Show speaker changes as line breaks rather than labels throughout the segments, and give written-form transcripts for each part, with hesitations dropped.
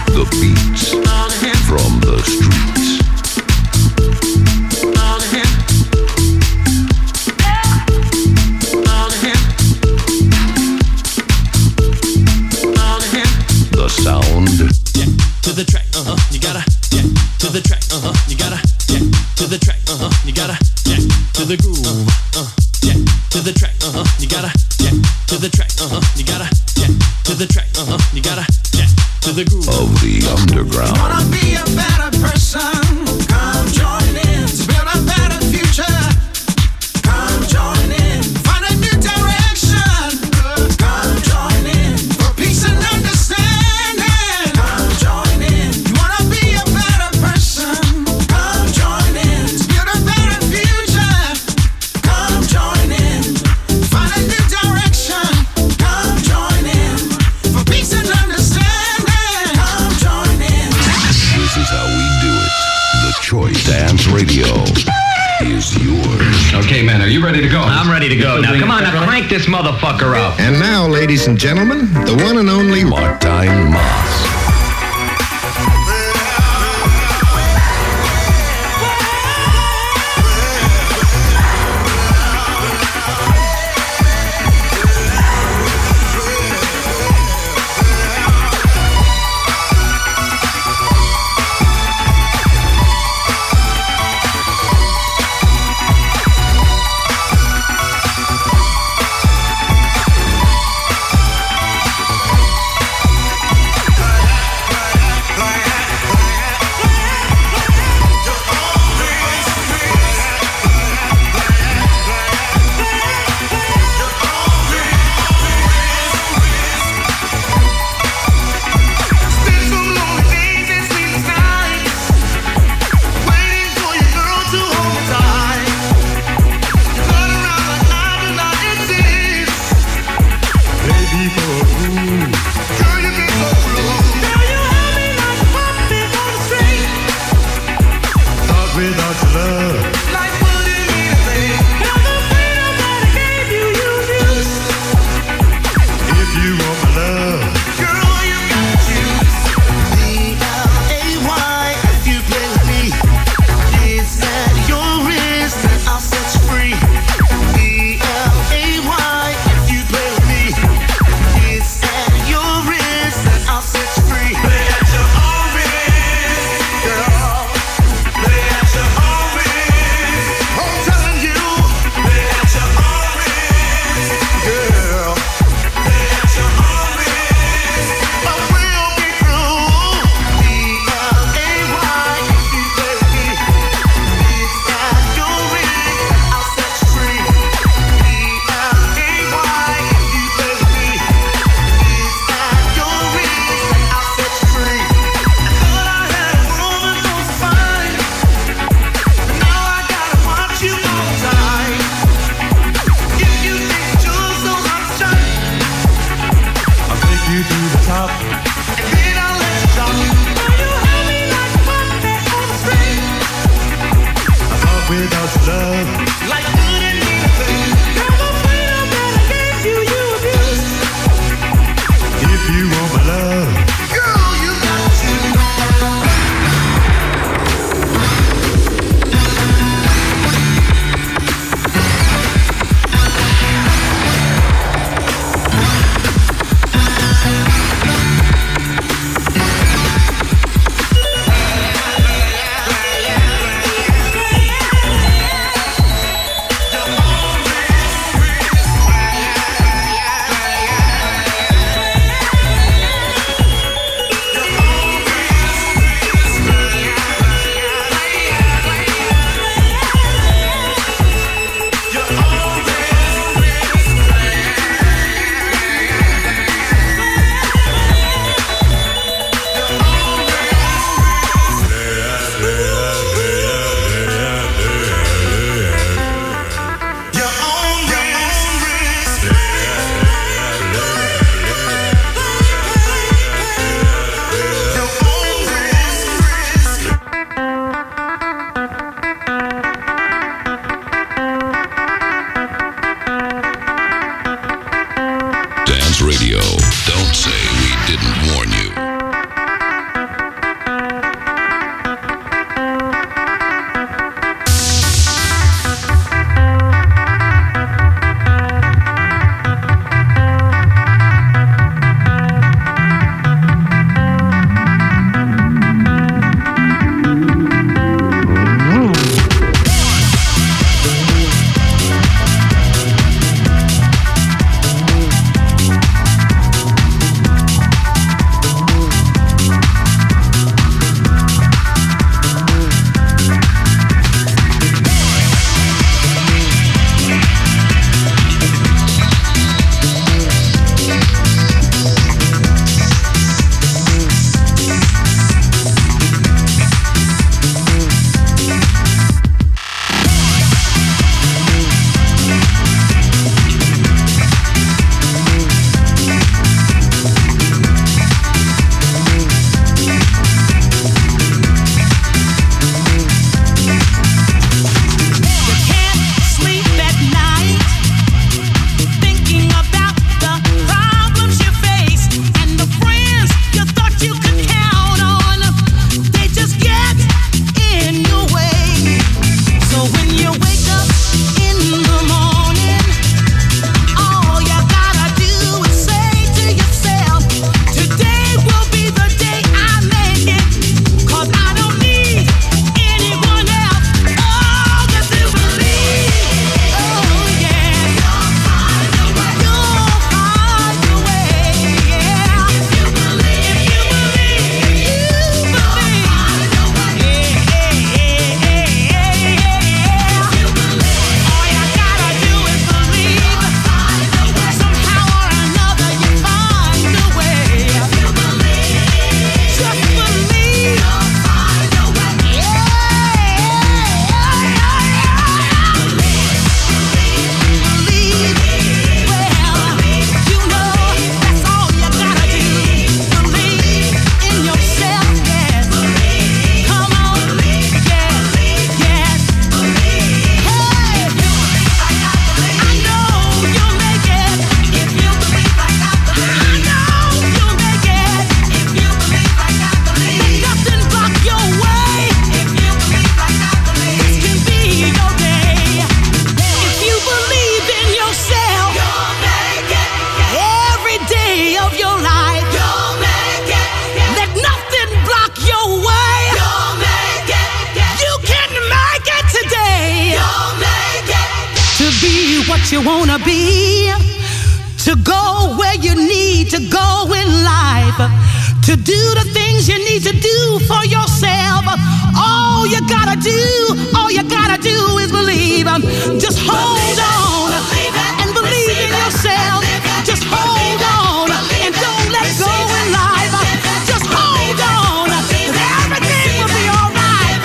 The beats from the streets. The sound.
Yeah, to the track, you gotta, yeah, to the track, you gotta, yeah, to the track, you gotta, yeah, to the groove, yeah, to the track, you gotta, yeah, to the track, you gotta, yeah, to the track, you gotta, yeah, to the groove
of the underground.
Wanna be a better person? Come join in to build a better future. Come join in, find a new direction. Come join in for peace and understanding. Come join in. You wanna be a better person? Come join in to build a better future. Come join in, find a new direction. Come join in for peace and understanding. Come join in.
This is how we do it. The Choice Dance Radio is yours.
Okay, man, are you ready to go?
I'm ready to go. Now, come on, now crank this motherfucker up.
And now, ladies and gentlemen, the one and only
Martijn Maas.
what you wanna be, to go where you need to go in life, to do the things you need to do for yourself. All you gotta do is believe. Just hold on and believe in yourself. Just hold on and don't let go in life. Just hold on, everything will be all right.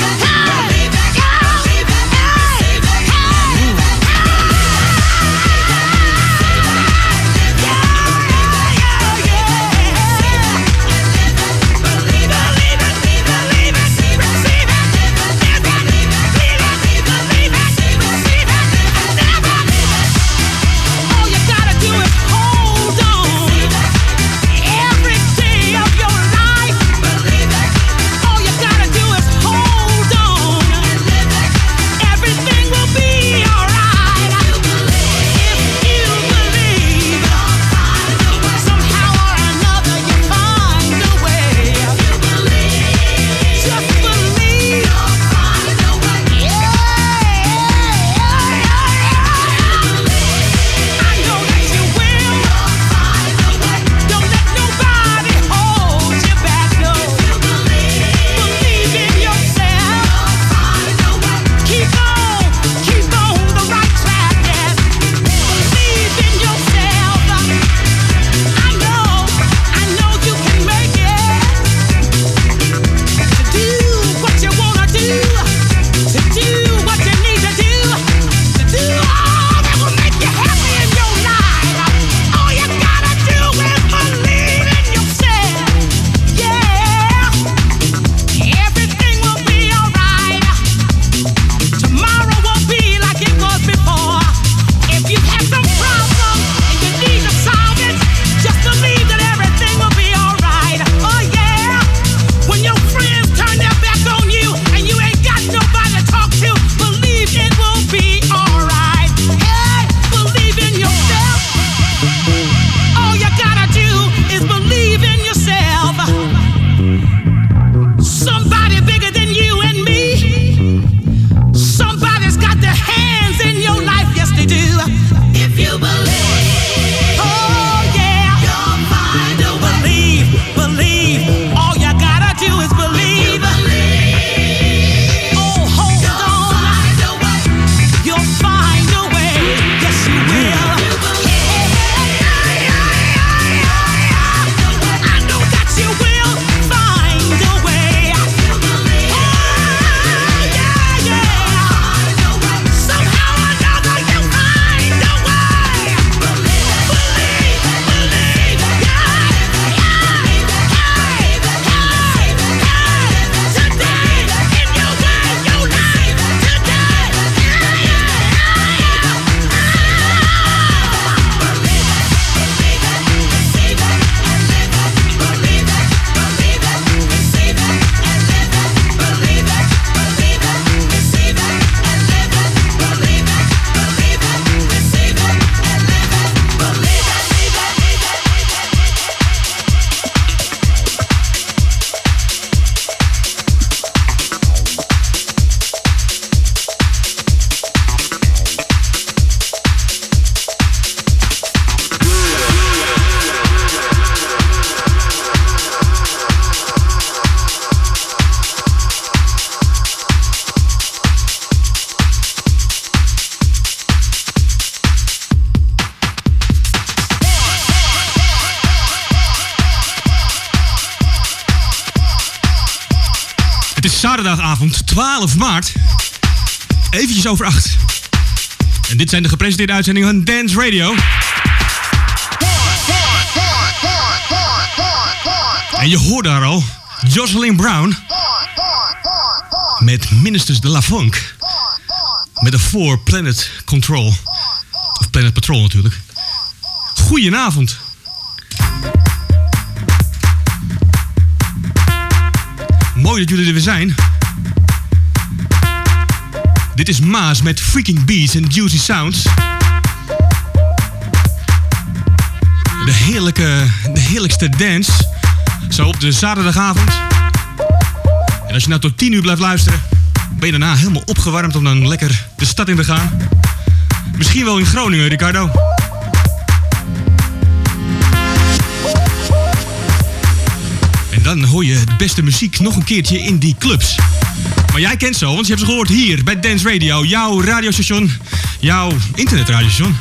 Het is zaterdagavond 12 maart. Eventjes over 8. En dit zijn de gepresenteerde uitzendingen van Dance Radio. En je hoort daar al Jocelyn Brown met Ministers de la Funk. Met de 4 Planet Control. Of Planet Patrol natuurlijk. Goedenavond. Mooi dat jullie er weer zijn. Dit is Maas met Freaking Beats en Juicy Sounds. De heerlijkste dance. Zo op de zaterdagavond. En als je nou tot 10 uur blijft luisteren, ben je daarna helemaal opgewarmd om dan lekker de stad in te gaan. Misschien wel in Groningen, Ricardo. En dan hoor je de beste muziek nog een keertje in die clubs. Maar jij kent ze al, want je hebt ze gehoord hier bij Dance Radio. Jouw radiostation, jouw internetradiostation.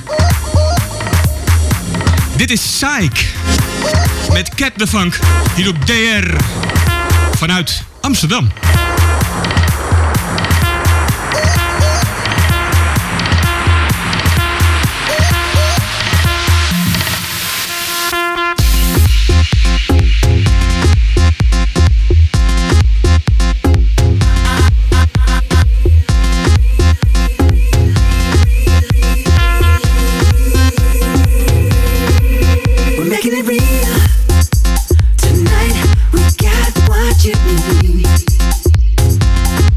Dit is Psych met Cat the Funk hier op DR vanuit Amsterdam.
Making it real. Tonight we got what you need.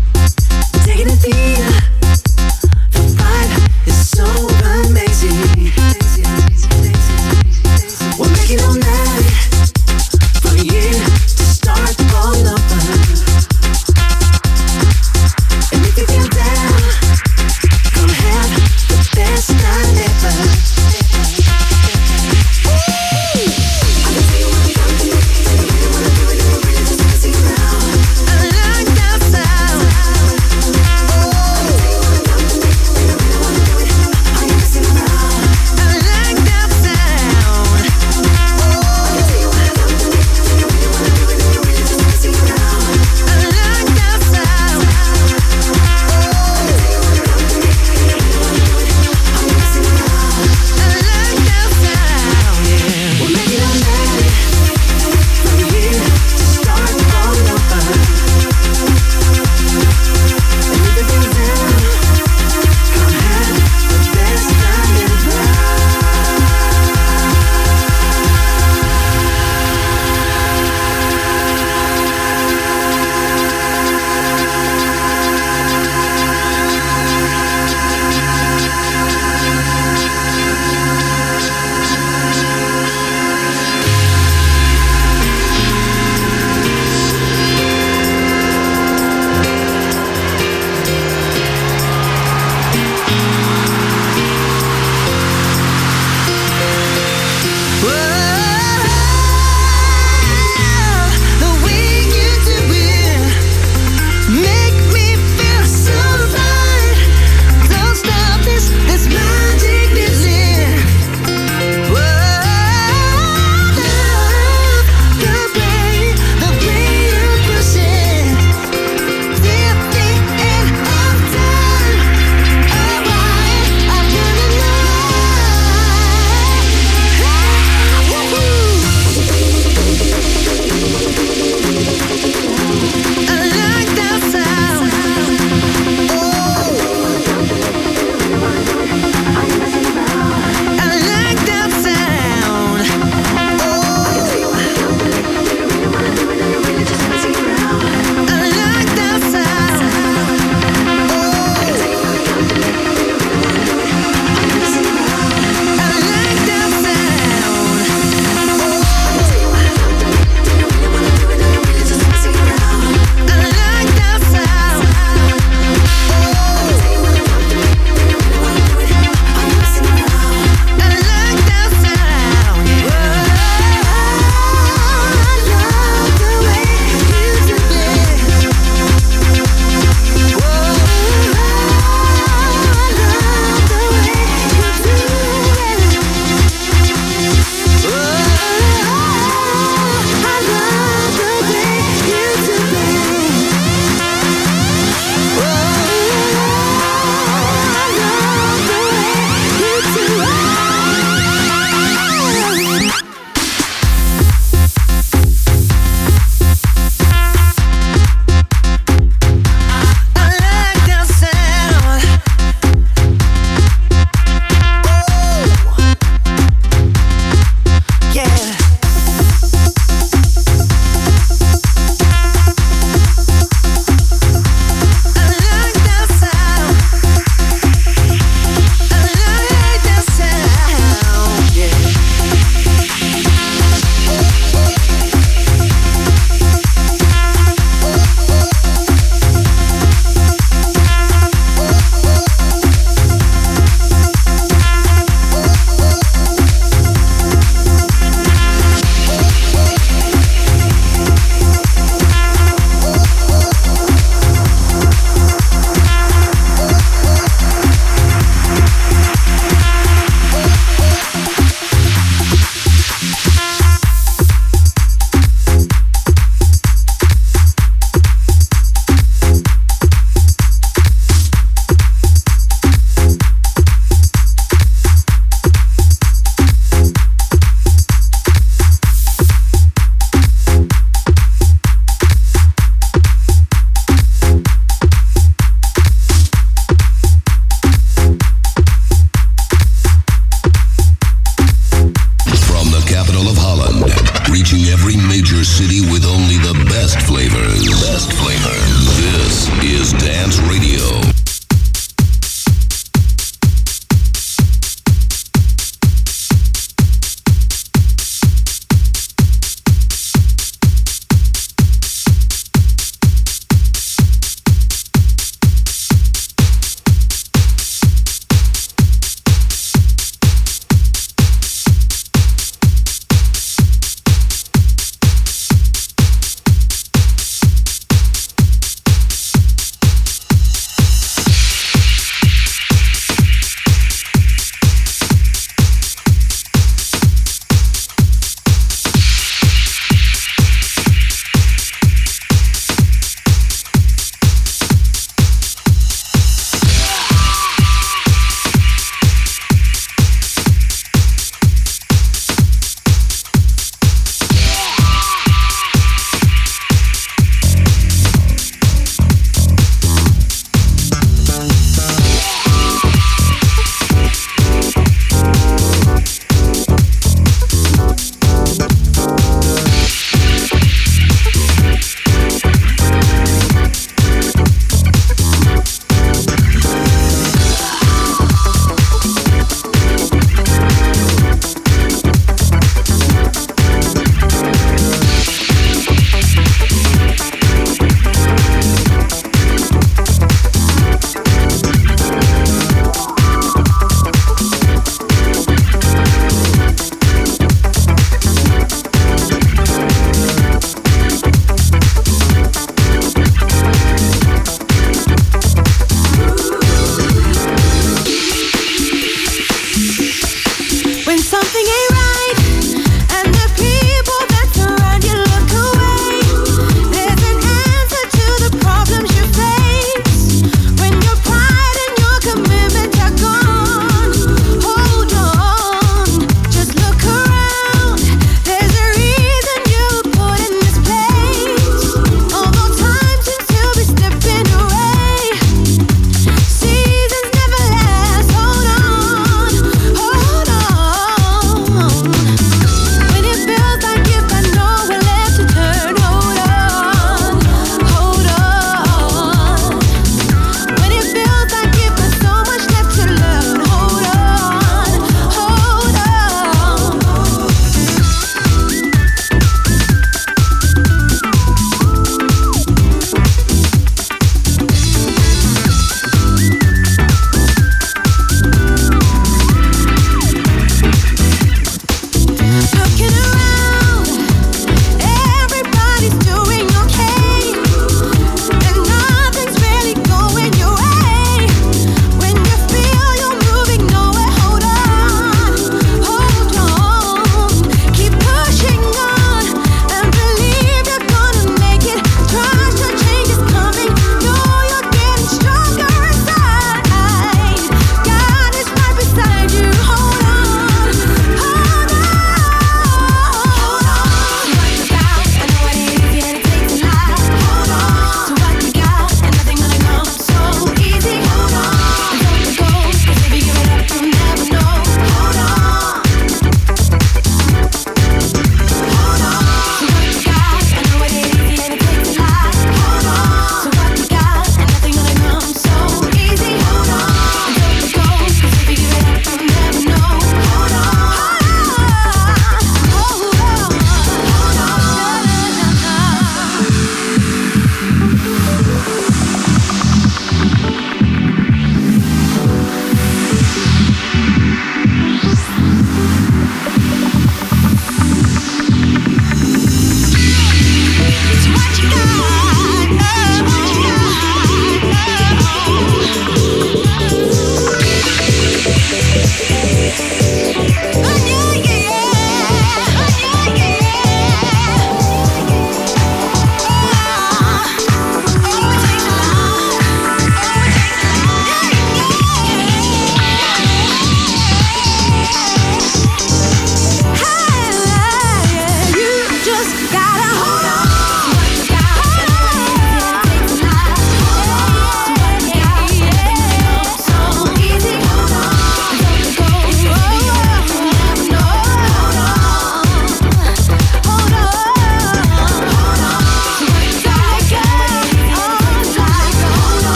Dance Radio.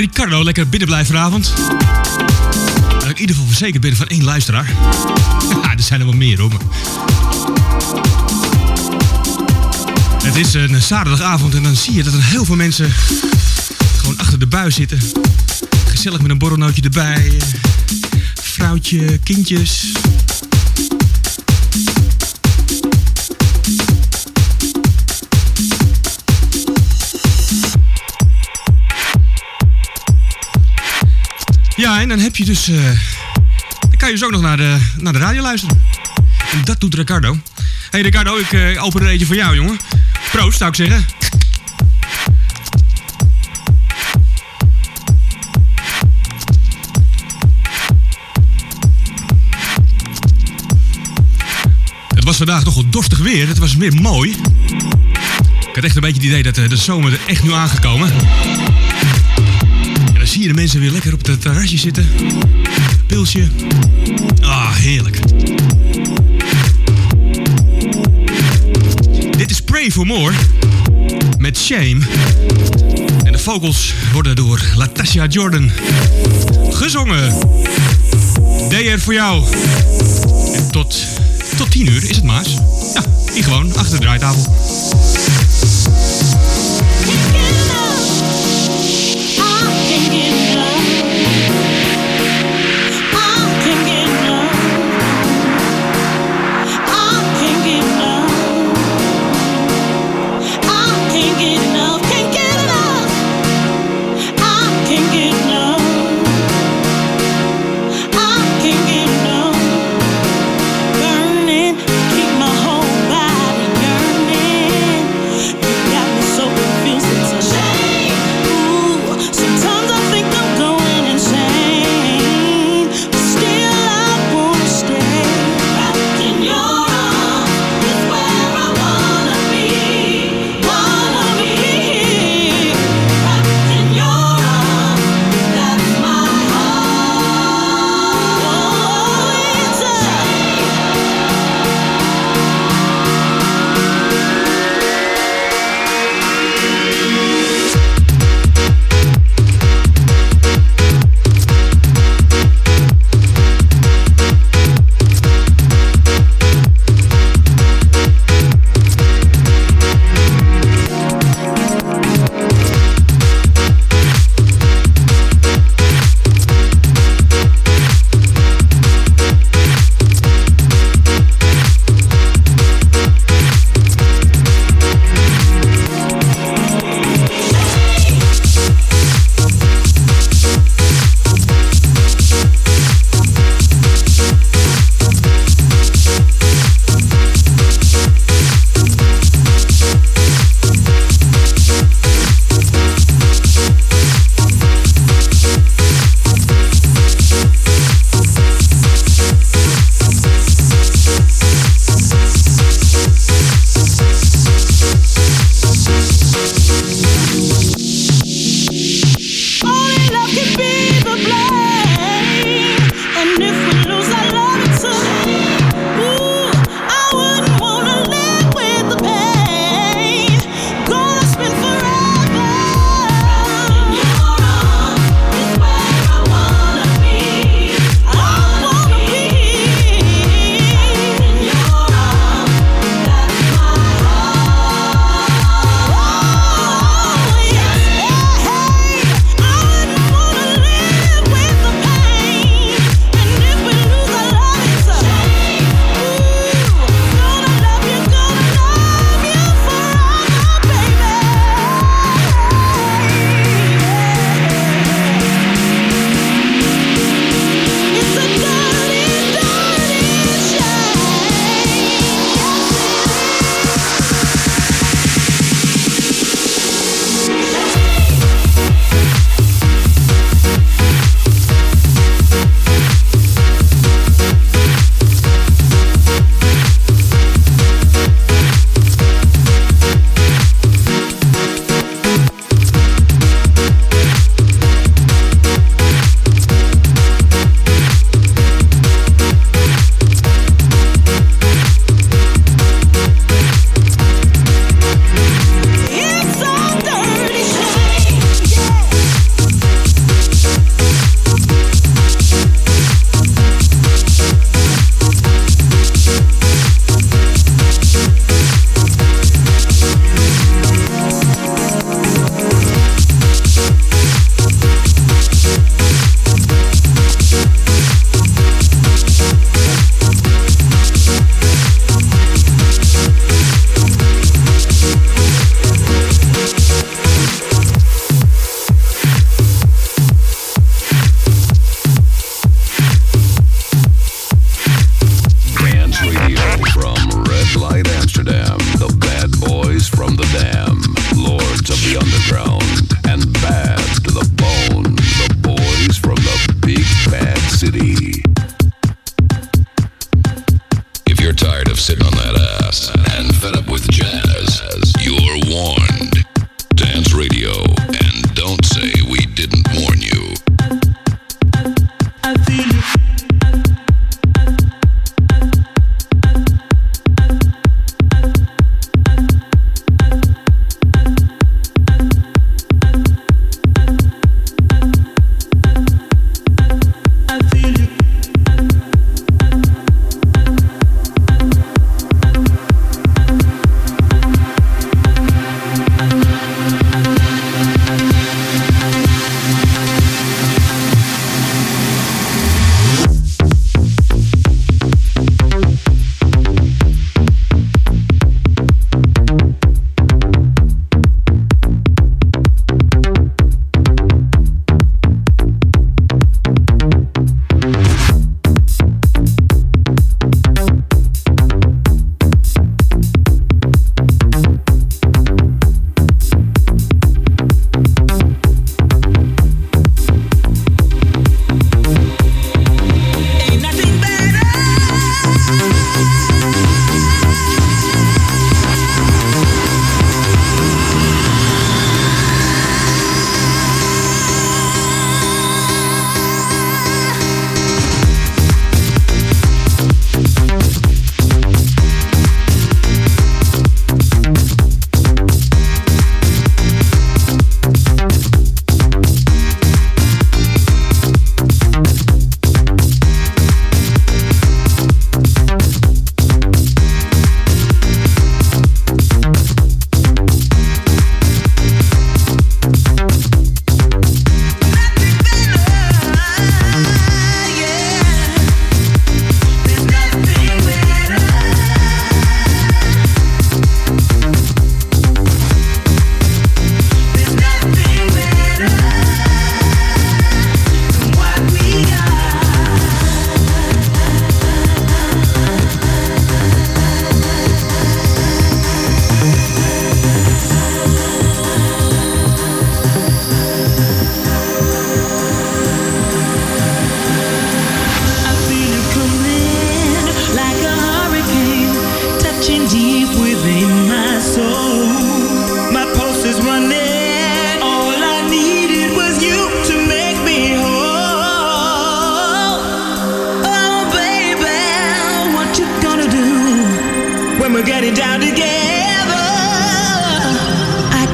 Ricardo lekker binnen blijft vanavond. Dat ik in ieder geval verzekerd ben van 1 luisteraar. Ja, er zijn er wel meer hoor. Het is een zaterdagavond en dan zie je dat er heel veel mensen gewoon achter de buis zitten. Gezellig met een borrelnootje erbij. Vrouwtje, kindjes. Ja, en dan heb je dus... dan kan je dus ook nog naar de radio luisteren. En dat doet Ricardo. Hey Ricardo, ik open er eentje voor jou, jongen. Proost, zou ik zeggen. Het was vandaag toch wel dorstig weer. Het was weer mooi. Ik had echt een beetje het idee dat de zomer er echt nu aangekomen. En dan zie je de mensen weer lekker op het terrasje zitten. Pilsje. Ah, heerlijk. Dit is Pray for More met Shame. En de vocals worden door Latasha Jordan gezongen. DR voor jou. En tot 10 uur is het Maas. Ja, hier gewoon achter de draaitafel.
Burning, keep my whole body yearning.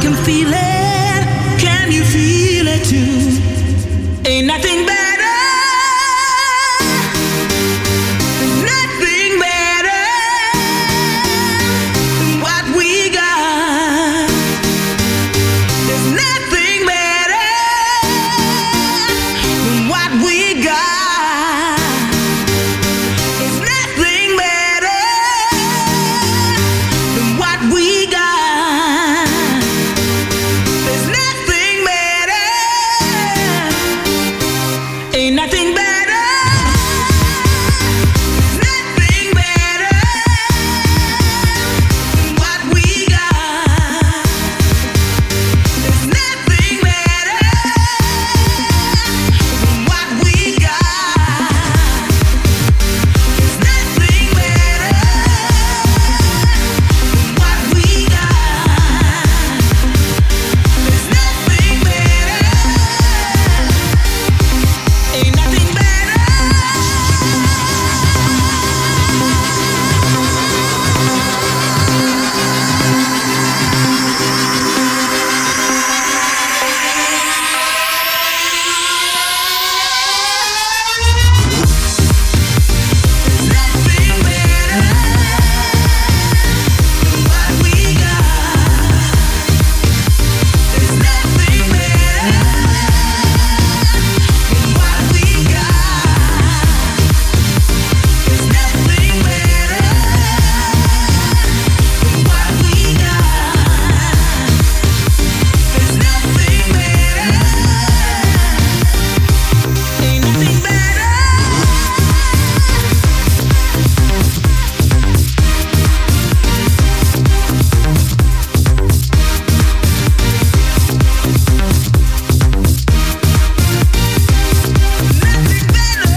can feel it. Can you feel it too? Ain't nothing better. There's nothing better than what we got. There's nothing better than what we got. There's nothing better than what we got. There's nothing better. Ain't nothing better. Nothing better than what we got. There's nothing better than what we got. There's nothing better than what we got. There's nothing better. Ain't nothing better. There's nothing better than what we got. There's nothing better than what we got. There's nothing better than what we got. There's nothing better. Ain't nothing better. Nothing better,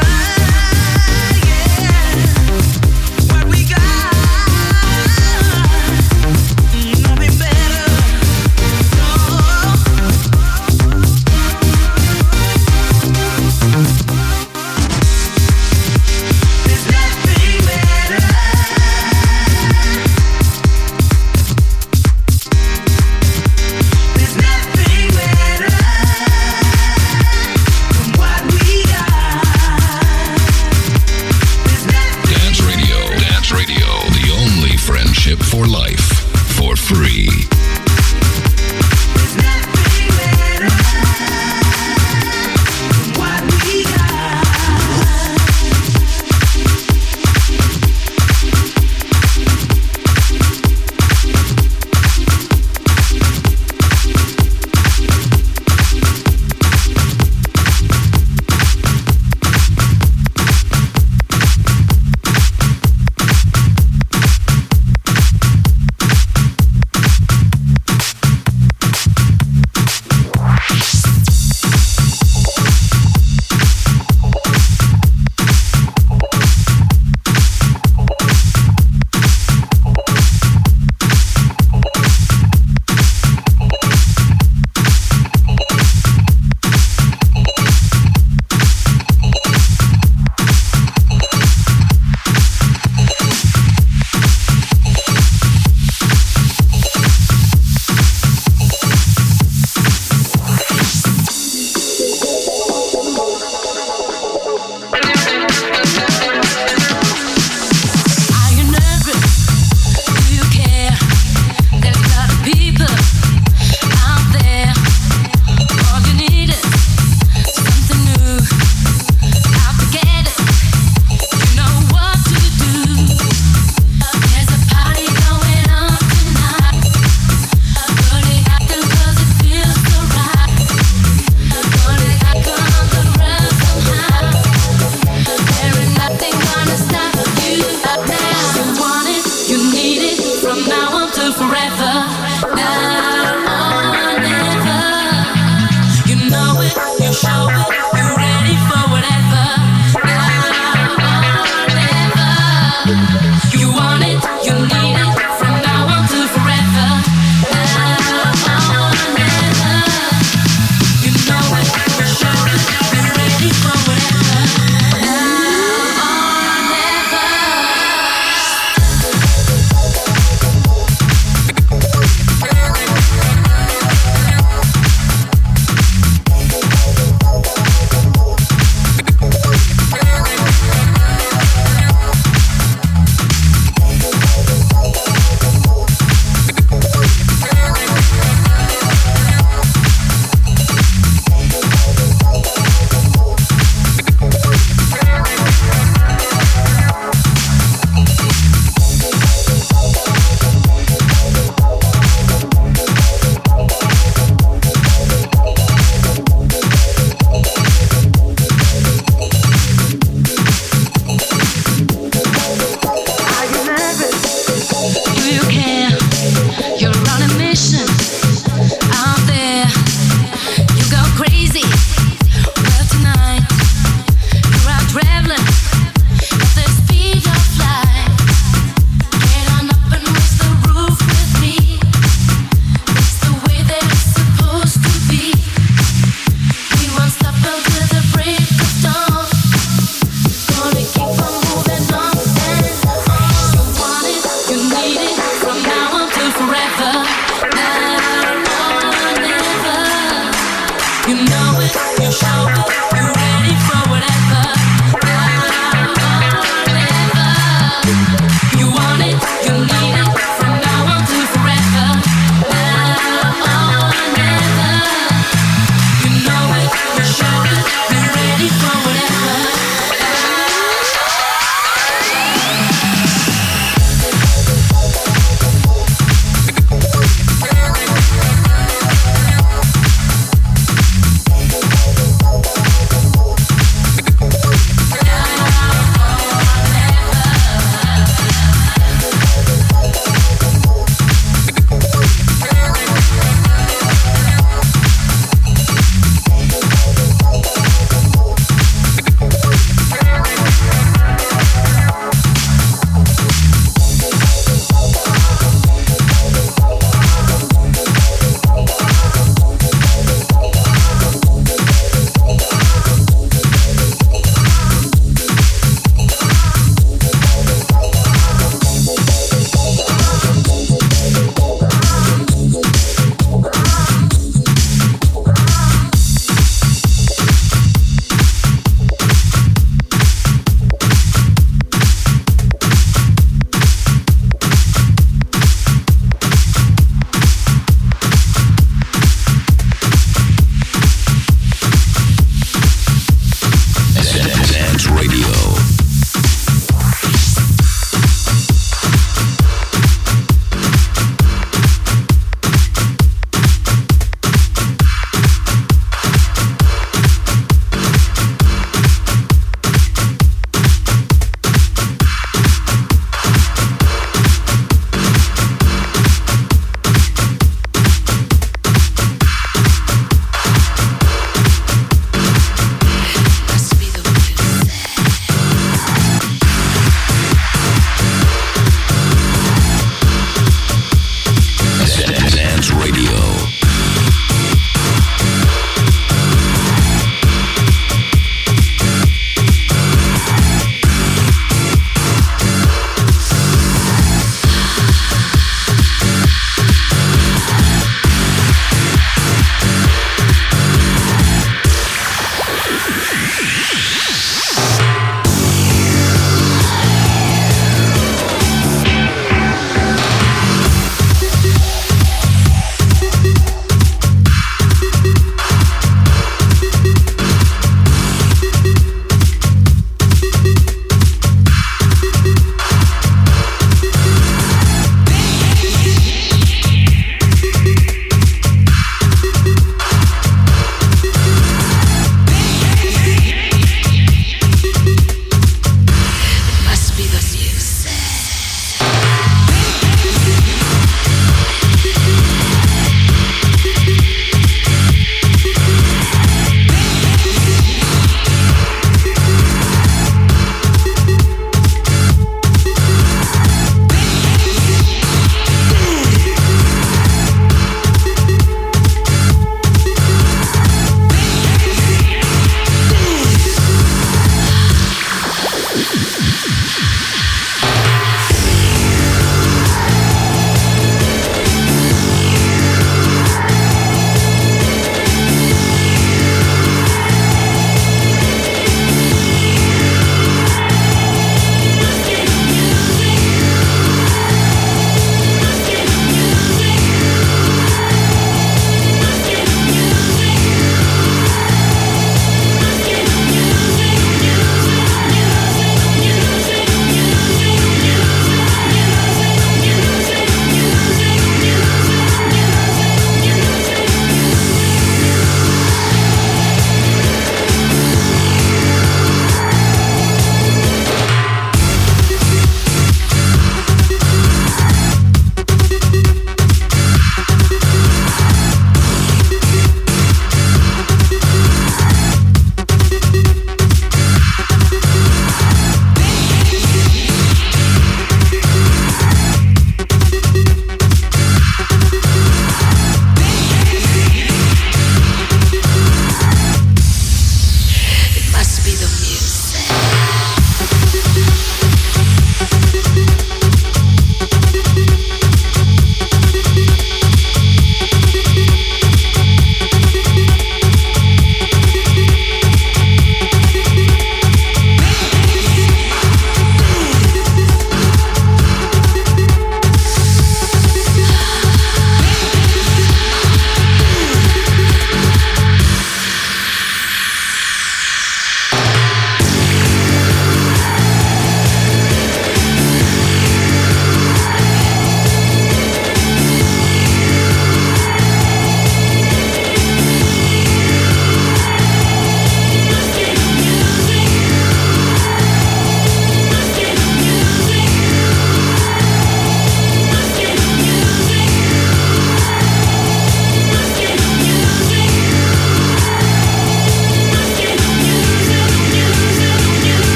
yeah. What we got, nothing better. No. There's nothing better. There's nothing better than what we got. There's nothing.
Dance Radio, the only friendship for life, for free.
There's nothing better than what we got.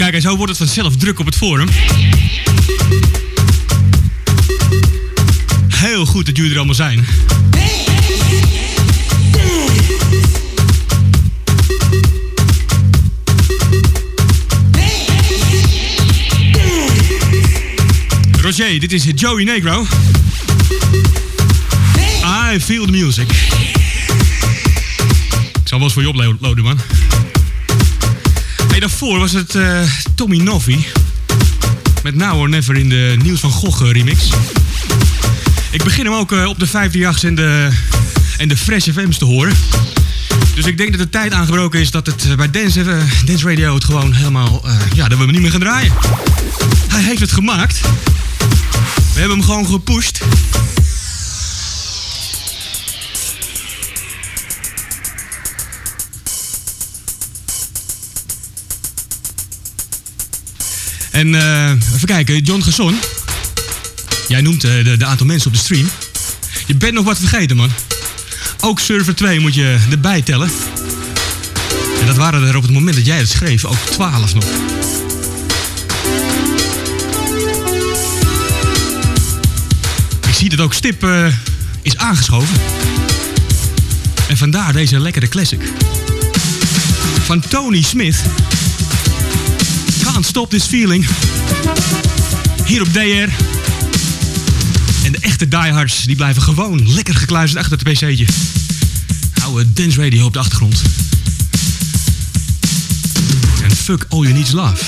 Kijk, en zo wordt het vanzelf druk op het forum. Heel goed dat jullie er allemaal zijn. Roger, dit is Joey Negro. I feel the music. Ik zal wel eens voor je uploaden, man. Hey, daarvoor was het Tommy Novi. Met Now or Never in de Niels van Gogh remix. Ik begin hem ook op de 538's en de Fresh FM's te horen. Dus ik denk dat de tijd aangebroken is dat het bij Dance Radio het gewoon helemaal... dat we hem niet meer gaan draaien. Hij heeft het gemaakt. We hebben hem gewoon gepusht. En even kijken, John Gesson. Jij noemt de aantal mensen op de stream. Je bent nog wat vergeten, man. Ook server 2 moet je erbij tellen. En dat waren er op het moment dat jij het schreef ook 12 nog. Ik zie dat ook Stip is aangeschoven. En vandaar deze lekkere classic. Van Tony Smith. Can't Stop This Feeling. Hier op DR. En de echte diehards die blijven gewoon lekker gekluisterd achter het pc'tje. Oude Dance Radio op de achtergrond. En fuck all you need is love.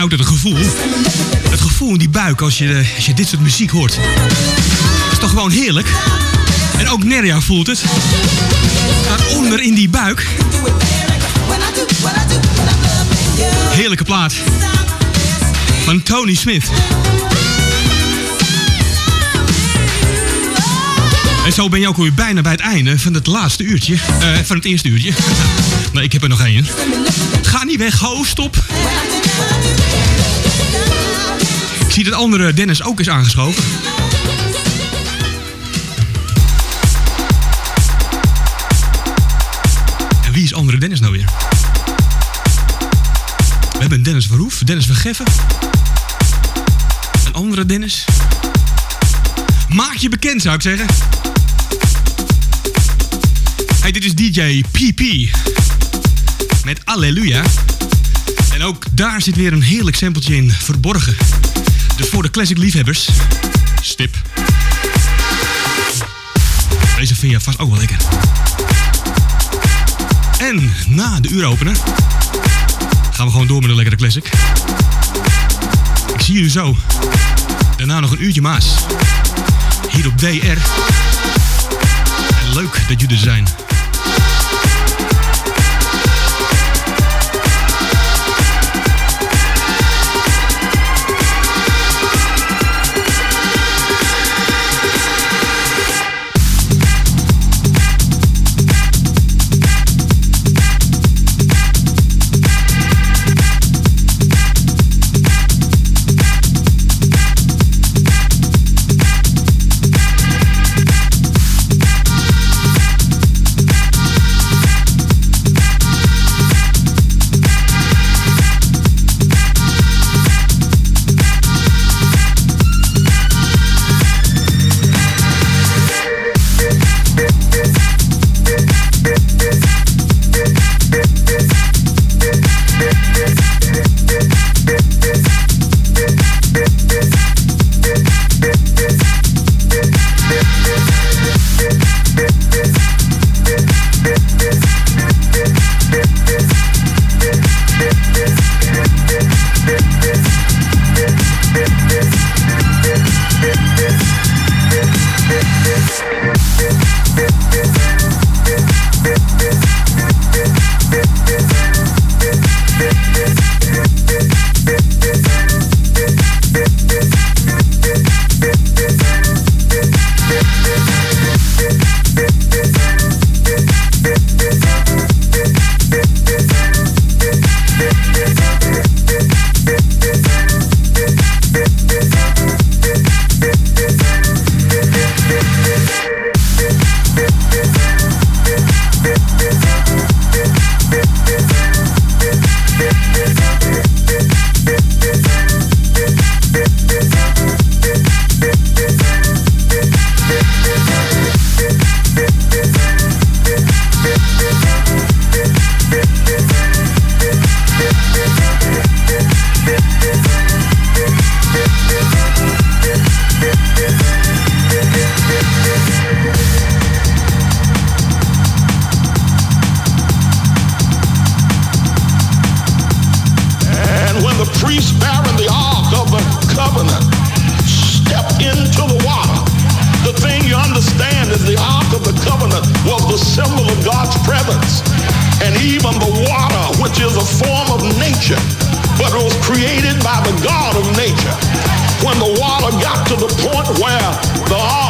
En ook het gevoel. Het gevoel in die buik als je dit soort muziek hoort. Dat is toch gewoon heerlijk. En ook Nerja voelt het. Daaronder in die buik. Heerlijke plaat. Van Tony Smith. En zo ben je ook alweer bijna bij het einde van het laatste uurtje. Van het eerste uurtje. Nee, ik heb er nog één. Ga niet weg, ho, stop. Ik zie dat andere Dennis ook is aangeschoven. En wie is andere Dennis nou weer? We hebben een Dennis Verhoef, Dennis van Geffen. Een andere Dennis. Maak je bekend, zou ik zeggen. Hey, dit is DJ PP. Met Alleluia. En ook daar zit weer een heerlijk sampletje in verborgen. Dus voor de classic liefhebbers. Stip. Deze vind je vast ook wel lekker. En na de uuropener gaan we gewoon door met een lekkere classic. Ik zie jullie zo. Daarna nog een uurtje Maas. Hier op DR. En leuk dat jullie er zijn.
When the water got to the point where the